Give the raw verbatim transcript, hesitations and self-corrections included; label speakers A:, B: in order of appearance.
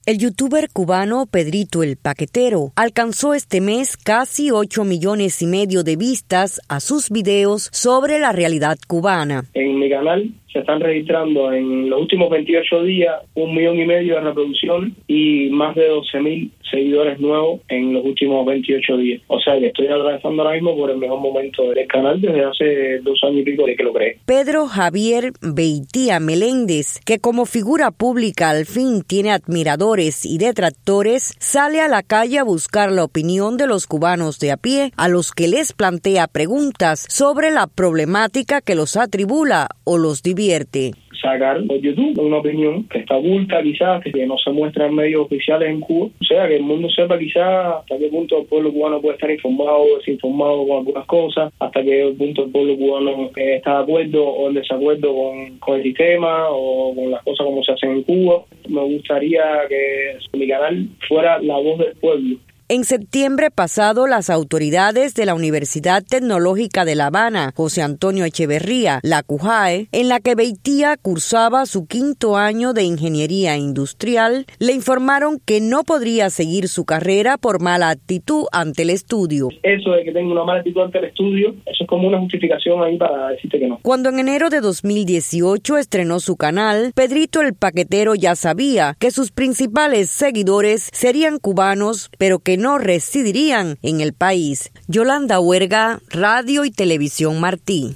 A: El youtuber cubano Pedrito el Paquetero alcanzó este mes casi ocho millones y medio de vistas a sus videos sobre la realidad cubana.
B: En mi canal se están registrando en los últimos veintiocho días un millón y medio de reproducciones y más de doce mil seguidores nuevos en los últimos veintiocho días. O sea que estoy atravesando ahora mismo por el mejor momento del canal desde hace dos años y pico de que lo creé.
A: Pedro Javier Beitía Meléndez, que como figura pública al fin tiene admiradores y detractores, sale a la calle a buscar la opinión de los cubanos de a pie, a los que les plantea preguntas sobre la problemática que los atribula o los divierte.
B: Sacar por YouTube una opinión que está oculta quizás, que no se muestra en medios oficiales en Cuba. O sea, que el mundo sepa quizás hasta qué punto el pueblo cubano puede estar informado o desinformado con algunas cosas, hasta qué punto el pueblo cubano está de acuerdo o en desacuerdo con, con el sistema o con las cosas como se hacen en Cuba. Me gustaría que mi canal fuera la voz del pueblo.
A: En septiembre pasado, las autoridades de la Universidad Tecnológica de La Habana, José Antonio Echeverría, la CUJAE, en la que Beitía cursaba su quinto año de Ingeniería Industrial, le informaron que no podría seguir su carrera por mala actitud ante el estudio.
B: Eso de que tenga una mala actitud ante el estudio, eso es como una justificación ahí para decirte que no.
A: Cuando en enero de dos mil dieciocho estrenó su canal, Pedrito el Paquetero ya sabía que sus principales seguidores serían cubanos, pero que no residirían en el país. Yolanda Huerga, Radio y Televisión Martí.